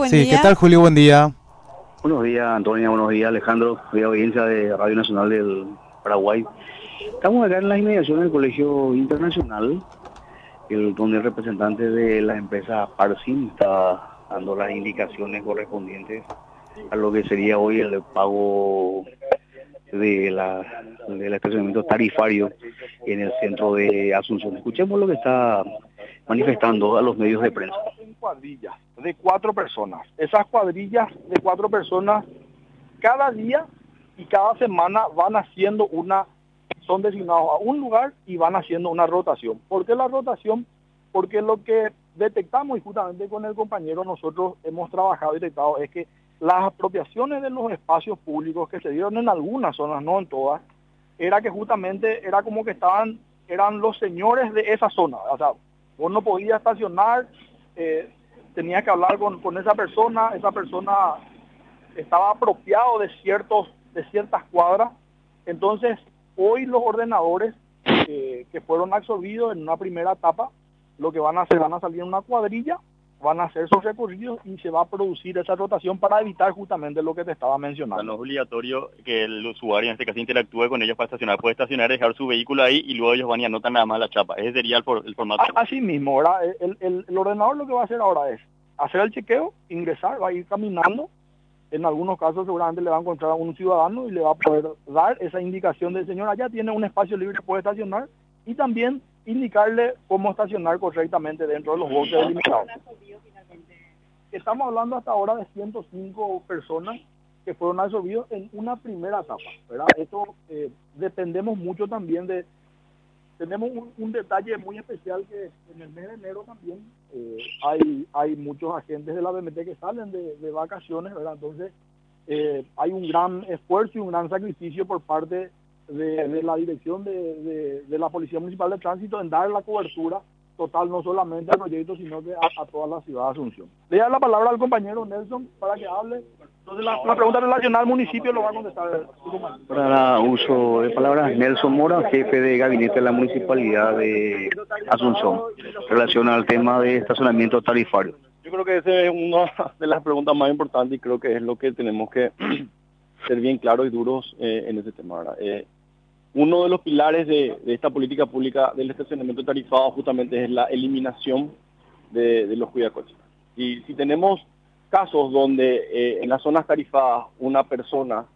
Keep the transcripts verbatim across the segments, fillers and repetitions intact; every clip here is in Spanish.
buen Sí, día. ¿qué tal, Julio? Buen día. Buenos días, Antonia, buenos días, Alejandro, de audiencia de Radio Nacional del Paraguay. Estamos acá en las inmediaciones del Colegio Internacional, el, donde el representante de la empresa Parsim está dando las indicaciones correspondientes a lo que sería hoy el pago de la del estacionamiento tarifario en el centro de Asunción. Escuchemos lo que está manifestando a los medios de prensa. Cuadrillas de cuatro personas. Esas cuadrillas de cuatro personas cada día y cada semana van haciendo una, son designados a un lugar y van haciendo una rotación. ¿Por qué la rotación? Porque lo que detectamos, y justamente con el compañero nosotros hemos trabajado y detectado, es que las apropiaciones de los espacios públicos que se dieron en algunas zonas, no en todas, era que justamente era como que estaban, eran los señores de esa zona. O sea, vos no podías estacionar, eh, tenías que hablar con, con esa persona, esa persona estaba apropiado de ciertos, de ciertas cuadras. Entonces, hoy los ordenadores eh, que fueron absorbidos en una primera etapa, lo que van a hacer, van a salir en una cuadrilla, van a hacer sus recorridos y se va a producir esa rotación para evitar justamente lo que te estaba mencionando. No es obligatorio que el usuario, en este caso, interactúe con ellos para estacionar. Puede estacionar, dejar su vehículo ahí y luego ellos van y anotan nada más la chapa. Ese sería el, for, el formato. Así mismo, ¿verdad? El, el, el ordenador lo que va a hacer ahora es hacer el chequeo, ingresar, va a ir caminando. En algunos casos seguramente le va a encontrar a un ciudadano y le va a poder dar esa indicación del señor, allá tiene un espacio libre, puede estacionar, y también indicarle cómo estacionar correctamente dentro de los boxes delimitados. Estamos hablando hasta ahora de ciento cinco personas que fueron absorbidos en una primera etapa, ¿verdad? Esto eh, dependemos mucho también de... Tenemos un, un detalle muy especial que en el mes de enero también eh, hay hay muchos agentes de la B M T que salen de, de vacaciones, ¿verdad? Entonces eh, hay un gran esfuerzo y un gran sacrificio por parte de, de la dirección de, de, de la Policía Municipal de Tránsito en dar la cobertura total, no solamente al proyecto, sino que a, a toda la ciudad de Asunción. Le doy la palabra al compañero Nelson para que hable. Entonces la, la pregunta relacionada al municipio lo va a contestar su compañero. Para uso de palabras, Nelson Mora, jefe de gabinete de la Municipalidad de Asunción, relaciona al tema de estacionamiento tarifario. Yo creo que esa es una de las preguntas más importantes y creo que es lo que tenemos que ser bien claros y duros eh, en ese tema. ¿Verdad? Eh, uno de los pilares de, de esta política pública del estacionamiento tarifado justamente es la eliminación de, de los cuidacoches. Y si tenemos casos donde eh, en las zonas tarifadas una persona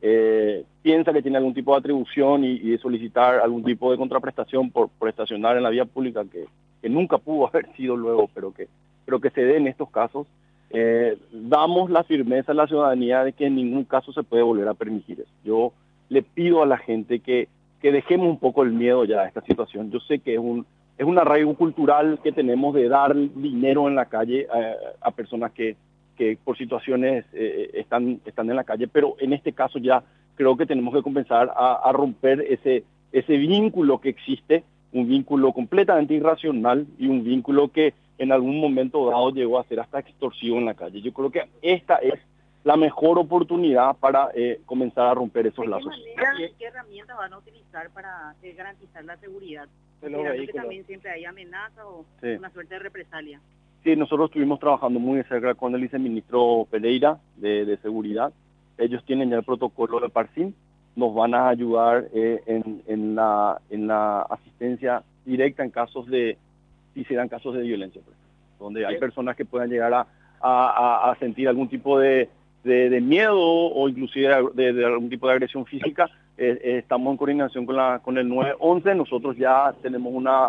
eh, piensa que tiene algún tipo de atribución y, y de solicitar algún tipo de contraprestación por, por estacionar en la vía pública, que, que nunca pudo haber sido luego, pero que, pero que se dé en estos casos, eh, damos la firmeza a la ciudadanía de que en ningún caso se puede volver a permitir eso. Yo le pido a la gente que, que dejemos un poco el miedo ya a esta situación. Yo sé que es un, es un arraigo cultural que tenemos de dar dinero en la calle a, a personas que que por situaciones eh, están, están en la calle, pero en este caso ya creo que tenemos que comenzar a, a romper ese, ese vínculo que existe, un vínculo completamente irracional y un vínculo que en algún momento dado llegó a ser hasta extorsivo en la calle. Yo creo que esta es la mejor oportunidad para eh, comenzar a romper esos lazos. ¿Qué manera, qué herramientas van a utilizar para eh, garantizar la seguridad? Considerando que también siempre hay amenaza o sí. Una suerte de represalia. Sí, nosotros estuvimos trabajando muy de cerca con el viceministro Pereira de, de Seguridad. Ellos tienen ya el protocolo de Parsim, nos van a ayudar eh, en, en, la, en la asistencia directa en casos de, si se dan casos de violencia, pues, donde hay personas que puedan llegar a, a, a sentir algún tipo de, de, de miedo o inclusive de, de algún tipo de agresión física. Eh, eh, estamos en coordinación con, la, con el nueve once, nosotros ya tenemos una...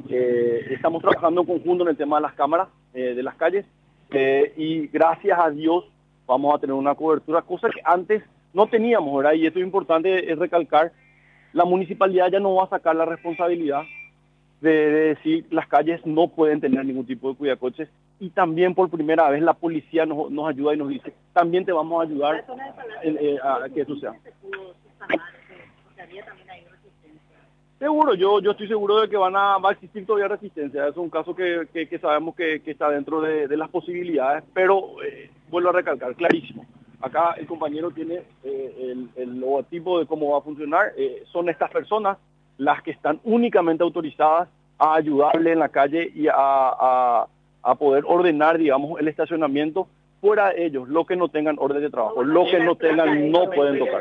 Eh, estamos trabajando en conjunto en el tema de las cámaras eh, de las calles eh, y gracias a Dios vamos a tener una cobertura, cosa que antes no teníamos, ¿verdad? Y esto es importante es recalcar, la municipalidad ya no va a sacar la responsabilidad de, de decir las calles no pueden tener ningún tipo de cuidacoches, y también por primera vez la policía nos, nos ayuda y nos dice, también te vamos a ayudar en, eh, a que eso sea. Seguro, yo yo estoy seguro de que van a, va a existir todavía resistencia. Es un caso que, que, que sabemos que, que está dentro de, de las posibilidades, pero eh, vuelvo a recalcar, clarísimo. Acá el compañero tiene eh, el, el logotipo de cómo va a funcionar. Eh, son estas personas las que están únicamente autorizadas a ayudarle en la calle y a, a, a poder ordenar, digamos, el estacionamiento fuera de ellos, lo que no tengan orden de trabajo, lo que no tengan no pueden tocar.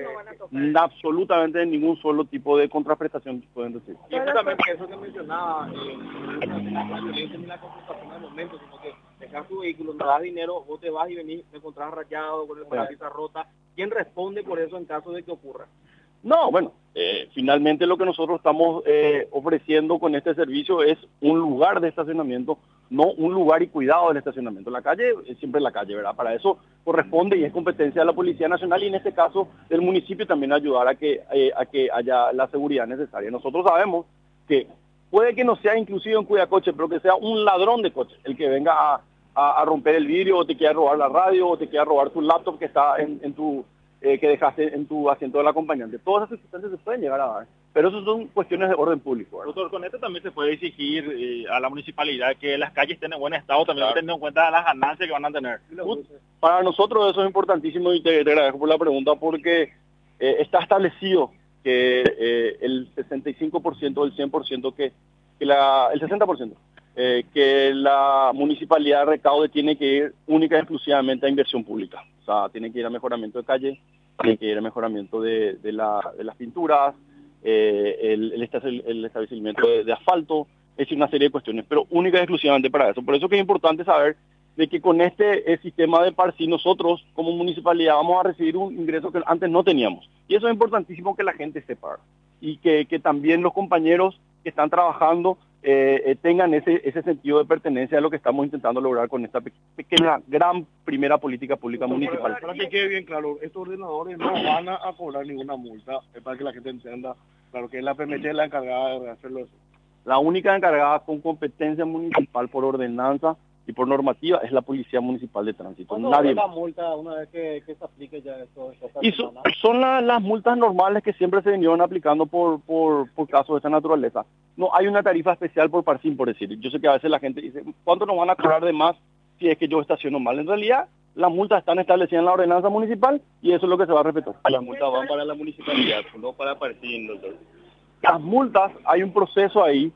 Absolutamente ningún solo tipo de contraprestación pueden decir. Y justamente eso que mencionaba, eh, no es la violencia ni la confrontación al momento, sino que dejar tu vehículo, no das dinero, vos te vas y venís, te encontrás rayado con el parabrisas rota. ¿Quién responde por eso en caso de que ocurra? No, bueno, eh, finalmente lo que nosotros estamos eh, ofreciendo con este servicio es un lugar de estacionamiento, no un lugar y cuidado del estacionamiento. La calle es siempre la calle, ¿verdad? Para eso corresponde y es competencia de la Policía Nacional y en este caso del municipio también ayudar a que, eh, a que haya la seguridad necesaria. Nosotros sabemos que puede que no sea inclusive un cuidacoche, pero que sea un ladrón de coche el que venga a, a, a romper el vidrio o te quiera robar la radio o te quiera robar tu laptop que está en, en tu... Eh, que dejaste en tu asiento del acompañante. Todas esas circunstancias se pueden llegar a dar, pero eso son cuestiones de orden público, ¿verdad? Doctor, con esto también se puede exigir eh, a la municipalidad que las calles estén en buen estado, también claro, teniendo en cuenta las ganancias que van a tener. Para nosotros eso es importantísimo y te, te agradezco por la pregunta porque eh, está establecido que eh, el sesenta y cinco por ciento o el cien por ciento que, que la, el sesenta por ciento eh, que la municipalidad recaude tiene que ir única y exclusivamente a inversión pública. O sea, tiene que ir a mejoramiento de calle, tiene que ir a mejoramiento de, de, la, de las pinturas, eh, el, el, el establecimiento de, de asfalto, es decir, una serie de cuestiones, pero única y exclusivamente para eso. Por eso que es importante saber de que con este eh, sistema de Parsi nosotros como municipalidad vamos a recibir un ingreso que antes no teníamos. Y eso es importantísimo que la gente sepa y que, que también los compañeros que están trabajando eh, eh, tengan ese, ese sentido de pertenencia a lo que estamos intentando lograr con esta pequeña, gran primera política pública municipal. Para, para que quede bien claro, estos ordenadores no van a, a cobrar ninguna multa, es para que la gente entienda, claro que la P M T es la encargada de hacerlo eso. La única encargada con competencia municipal por ordenanza y por normativa es la Policía Municipal de Tránsito. Nadie es la multa una vez que, que se aplique ya esto? Y so, son la, las multas normales que siempre se vinieron aplicando por, por, por casos de esta naturaleza. No hay una tarifa especial por Parsim, por decir. Yo sé que a veces la gente dice, ¿cuánto nos van a cobrar de más si es que yo estaciono mal? En realidad, las multas están establecidas en la ordenanza municipal y eso es lo que se va a respetar. Las multas van para la municipalidad, no para Parsim, doctor. Las multas, hay un proceso ahí.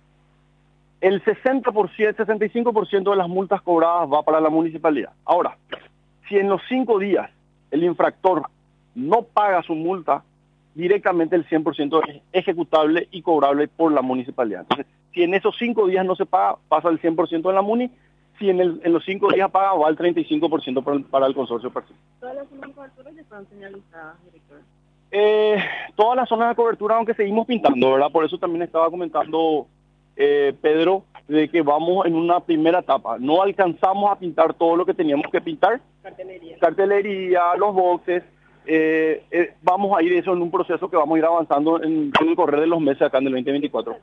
El sesenta por ciento, sesenta y cinco por ciento de las multas cobradas va para la municipalidad. Ahora, si en los cinco días el infractor no paga su multa, directamente el cien por ciento es ejecutable y cobrable por la municipalidad. Entonces, si en esos cinco días no se paga, pasa el cien por ciento en la muni. Si en, el, en los cinco días paga, va el treinta y cinco por ciento para el, para el consorcio Parsim. ¿Todas las zonas de cobertura ya están señalizadas, director? Eh, todas las zonas de cobertura, aunque seguimos pintando, ¿verdad? Por eso también estaba comentando eh, Pedro, de que vamos en una primera etapa. No alcanzamos a pintar todo lo que teníamos que pintar. Cartelería. Cartelería, los boxes. Eh, eh, vamos a ir eso en un proceso que vamos a ir avanzando en, en el correr de los meses acá en el veinte veinticuatro.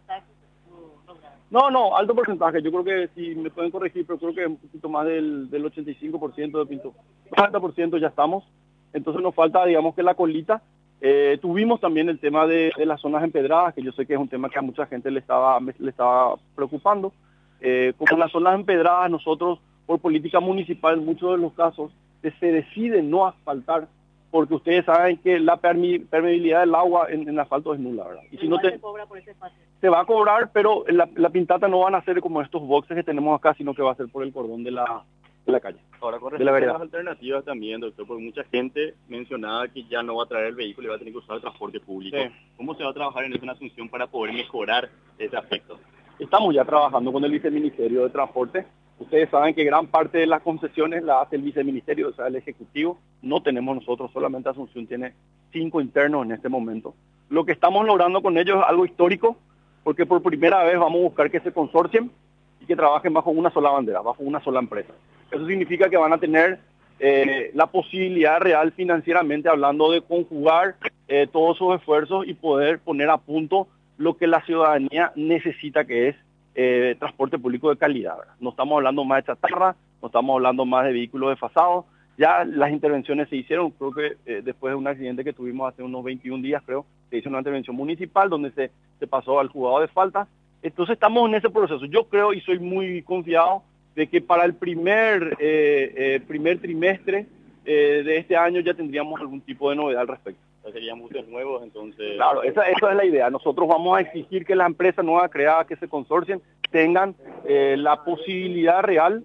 No, no, alto porcentaje. Yo creo que, si me pueden corregir, pero creo que un poquito más del, del ochenta y cinco por ciento de pinto. ochenta por ciento ya estamos. Entonces nos falta, digamos, que la colita. Eh, tuvimos también el tema de, de las zonas empedradas, que yo sé que es un tema que a mucha gente le estaba, le estaba preocupando. Eh, como las zonas empedradas, nosotros, por política municipal, en muchos de los casos, se decide no asfaltar, porque ustedes saben que la permeabilidad del agua en, en el asfalto es nula, ¿verdad? Y si no te, se cobra por ese espacio. Se va a cobrar, pero la, la pintata no van a ser como estos boxes que tenemos acá, sino que va a ser por el cordón de la, de la calle. Ahora, con respecto a las alternativas también, doctor, porque mucha gente mencionaba que ya no va a traer el vehículo y va a tener que usar el transporte público. Sí. ¿Cómo se va a trabajar en esa Asunción para poder mejorar ese aspecto? Estamos ya trabajando con el Viceministerio de Transporte. Ustedes saben que gran parte de las concesiones la hace el Viceministerio, o sea, el Ejecutivo. No tenemos nosotros, solamente Asunción tiene cinco internos en este momento. Lo que estamos logrando con ellos es algo histórico, porque por primera vez vamos a buscar que se consorcien y que trabajen bajo una sola bandera, bajo una sola empresa. Eso significa que van a tener eh, la posibilidad real, financieramente hablando, de conjugar eh, todos sus esfuerzos y poder poner a punto lo que la ciudadanía necesita, que es eh, transporte público de calidad, ¿verdad? No estamos hablando más de chatarra, no estamos hablando más de vehículos desfasados. Ya las intervenciones se hicieron, creo que eh, después de un accidente que tuvimos hace unos veintiún días, creo, se hizo una intervención municipal donde se, se pasó al juzgado de falta. Entonces estamos en ese proceso. Yo creo y soy muy confiado de que para el primer, eh, eh, primer trimestre eh, de este año ya tendríamos algún tipo de novedad al respecto. Serían muchos nuevos, entonces... Claro, esa, esa es la idea. Nosotros vamos a exigir que las empresas nuevas creadas, que se consorcien, tengan eh, la posibilidad real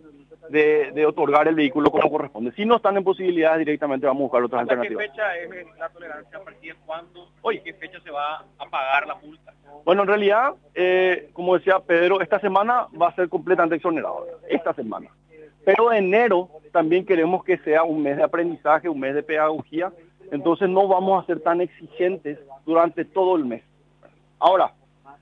de, de otorgar el vehículo como corresponde. Si no están en posibilidades, directamente vamos a buscar otras alternativas. ¿Qué fecha es la tolerancia? ¿A partir de cuándo? Hoy, ¿qué fecha se va a pagar la multa? Bueno, en realidad, eh, como decía Pedro, esta semana va a ser completamente exonerado, esta semana. Pero enero también queremos que sea un mes de aprendizaje, un mes de pedagogía, entonces no vamos a ser tan exigentes durante todo el mes. Ahora,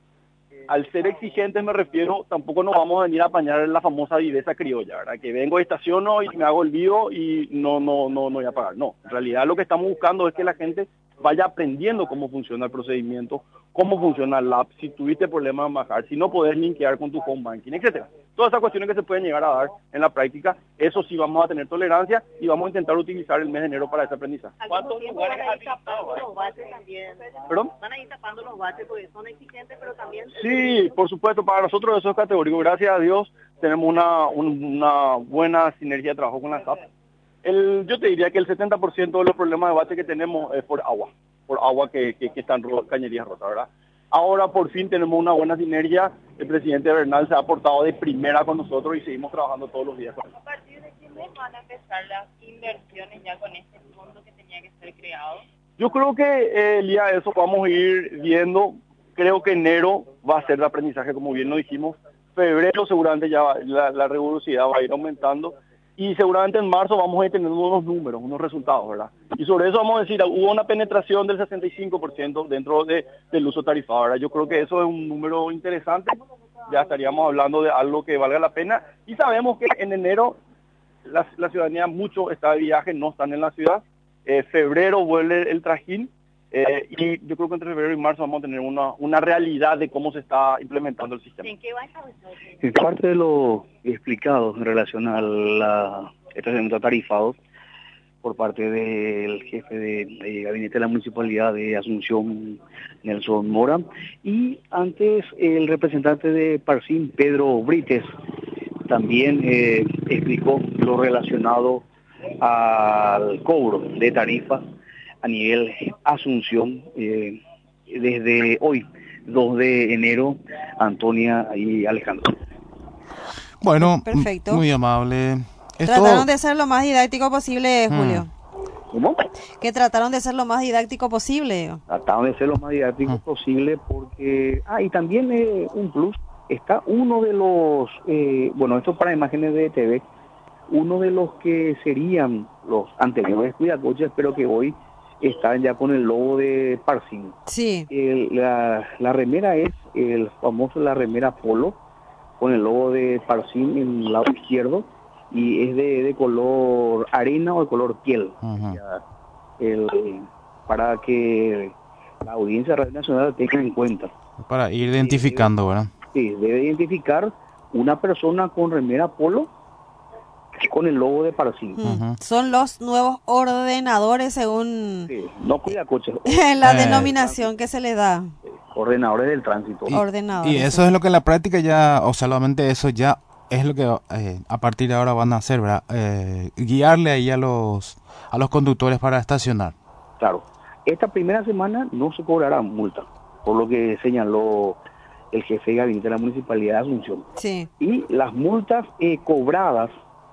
al ser exigentes me refiero, tampoco nos vamos a venir a apañar la famosa viveza criolla, ¿verdad? Que vengo, estaciono y me hago el vivo y no, no, no, no voy a pagar. No, en realidad lo que estamos buscando es que la gente vaya aprendiendo cómo funciona el procedimiento, cómo funciona el app, si tuviste problemas en bajar, si no podés linkear con tu home banking, etcétera. Todas esas cuestiones que se pueden llegar a dar en la práctica, eso sí vamos a tener tolerancia y vamos a intentar utilizar el mes de enero para ese aprendizaje. ¿Cuántos lugares van a ir tapando los baches también? ¿Perdón? Van a ir tapando los baches porque son exigentes, pero también... Sí, por supuesto, para nosotros eso es categórico. Gracias a Dios tenemos una, un, una buena sinergia de trabajo con la S A P. El, yo te diría que el setenta por ciento de los problemas de bache que tenemos es por agua, por agua que, que, que están ro cañerías rotas, ¿verdad? Ahora por fin tenemos una buena sinergia, el presidente Bernal se ha portado de primera con nosotros y seguimos trabajando todos los días con él. ¿A partir de qué mes van a empezar las inversiones ya con este fondo que tenía que ser creado? Yo creo que eh, el día de eso vamos a ir viendo, creo que enero va a ser de aprendizaje como bien lo dijimos, febrero seguramente ya va, la, la rigurosidad va a ir aumentando. Y seguramente en marzo vamos a ir teniendo unos números, unos resultados, ¿verdad? Y sobre eso vamos a decir, hubo una penetración del sesenta y cinco por ciento dentro de, del uso tarifado, ¿verdad? Yo creo que eso es un número interesante, ya estaríamos hablando de algo que valga la pena. Y sabemos que en enero la, la ciudadanía mucho está de viaje, no están en la ciudad. Eh, febrero vuelve el trajín. Eh, y yo creo que entre febrero y marzo vamos a tener una, una realidad de cómo se está implementando el sistema. ¿En qué va a En parte de lo explicado en relación a la estacionamiento tarifado por parte del jefe de, de gabinete de la municipalidad de Asunción, Nelson Mora, y antes el representante de Parsim, Pedro Brites, también eh, explicó lo relacionado al cobro de tarifas a nivel Asunción, eh, desde hoy, dos de enero, Antonia y Alejandro. Bueno, perfecto, muy amable. Esto... Trataron de ser lo más didáctico posible, Julio. Hmm. ¿Cómo? Que trataron de ser lo más didáctico posible. Trataron de ser lo más didáctico hmm. posible porque... Ah, y también eh, un plus, está uno de los... Eh, bueno, esto para imágenes de T V, uno de los que serían los anteriores cuidacoches, pero que hoy están ya con el logo de Parsim. Sí. El, la, la remera es el famoso, la remera polo, con el logo de Parsim en el lado izquierdo, y es de, de color arena o de color piel. Uh-huh. Ya, el, para que la audiencia de Radio Nacional tenga en cuenta. Para ir identificando, debe, ¿verdad? Sí, debe identificar una persona con remera polo con el logo de Parsim. Uh-huh. Son los nuevos ordenadores según sí, no cuida coches. la eh, denominación que se le da. Ordenadores del tránsito. Y, ordenadores. Y eso es lo que en la práctica ya, o solamente eso ya es lo que eh, a partir de ahora van a hacer, ¿verdad? Eh, guiarle ahí a los a los conductores para estacionar. Claro. Esta primera semana no se cobrará multa, por lo que señaló el jefe de gabinete de la Municipalidad de Asunción. Sí. Y las multas eh, cobradas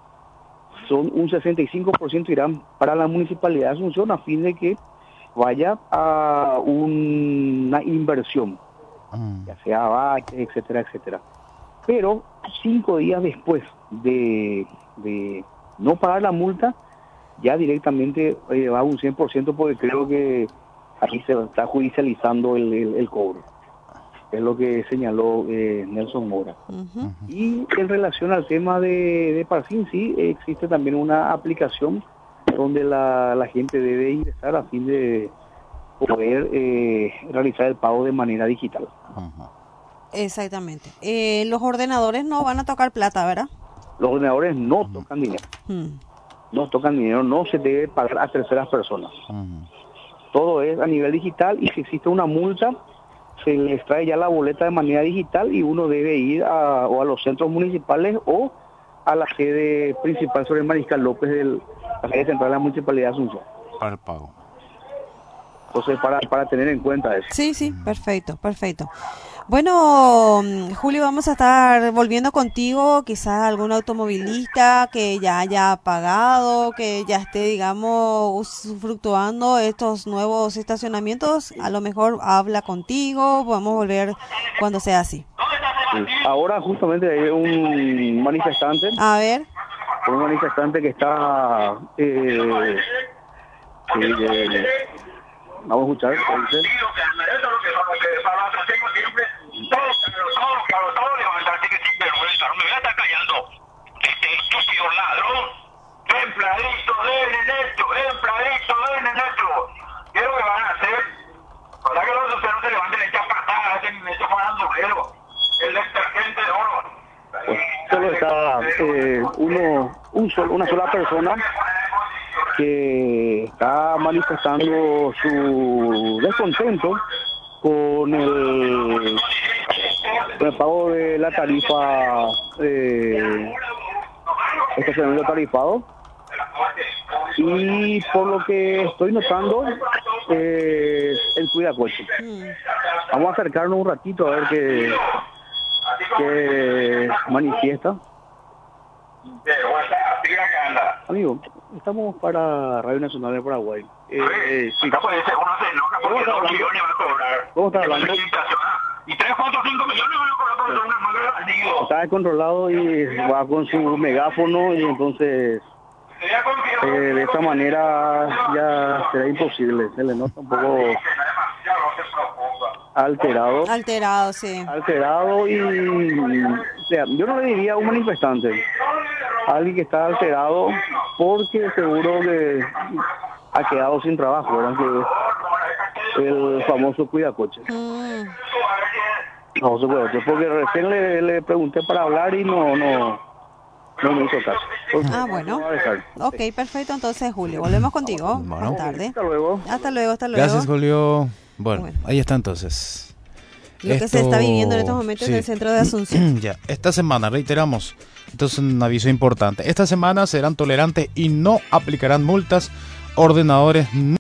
son un sesenta y cinco por ciento irán para la Municipalidad de Asunción a fin de que vaya a una inversión, mm. ya sea baches, etcétera, etcétera. Pero cinco días después de, de no pagar la multa, ya directamente eh, va a un cien por ciento porque creo que aquí se está judicializando el, el, el cobro. Es lo que señaló eh, Nelson Mora. Uh-huh. Y en relación al tema de, de Parsim, sí, existe también una aplicación donde la, la gente debe ingresar a fin de poder eh, realizar el pago de manera digital. Uh-huh. Exactamente. Eh, los ordenadores no van a tocar plata, ¿verdad? Los ordenadores no uh-huh. tocan dinero. Uh-huh. No tocan dinero, no se debe pagar a terceras personas. Uh-huh. Todo es a nivel digital y si existe una multa, se les trae ya la boleta de manera digital y uno debe ir a, o a los centros municipales o a la sede principal sobre Mariscal López de la sede central de la Municipalidad de Asunción. Para el pago. Entonces, para, para tener en cuenta eso. Sí, sí, perfecto, perfecto. Bueno, Julio, vamos a estar volviendo contigo, quizás algún automovilista que ya haya pagado, que ya esté, digamos, usufructuando estos nuevos estacionamientos, a lo mejor habla contigo, podemos volver cuando sea así. Sí. Ahora justamente hay un manifestante, a ver, un manifestante que está, eh, que, eh, vamos a escuchar, ¿qué dice? Todo, todo, claro, todo levantarte que sin vergüenza, no me voy a estar callando. Este estúpido ladrón, empleadito de Neneto, empleadito de Neneto. ¿Qué es lo que van a hacer? Para que los ustedes no se levanten esta patada, ese Neneto pagando dinero, el detergente de oro. Pues solo está eh, uno, un solo, una sola persona que está manifestando su descontento con el, con el pago de la tarifa, eh, estacionamiento tarifado, y por lo que estoy notando, eh, el cuidacoche. Vamos a acercarnos un ratito a ver qué, qué manifiesta. Amigo, estamos para Radio Nacional de Paraguay. Eh, eh, sí. Acá puede ser, uno se enoja porque dos millones va a cobrar. ¿Cómo está hablando? Y tres punto cinco millones van a cobrar por una manga al nido. Está descontrolado y va con su megáfono y entonces eh, de esta manera ya será imposible. Se le nota un poco alterado. Alterado, sí. Alterado y, o sea, yo no le diría a un manifestante, a alguien que está alterado porque seguro que ha quedado sin trabajo, ¿verdad? Que el famoso cuidacoche. Mm. Famoso cuidacoche, porque recién le, le pregunté para hablar y no, no, no me hizo caso. Entonces, ah, bueno. Ok, perfecto. Entonces, Julio, volvemos contigo. Bueno. Buenas tardes. Hasta luego. Hasta luego, hasta luego. Gracias, Julio. Bueno, bueno, ahí está entonces. Lo Esto, que se está viviendo en estos momentos sí. en el centro de Asunción. Ya, esta semana, reiteramos, esto es un aviso importante. Esta semana serán tolerantes y no aplicarán multas. Ordenadores no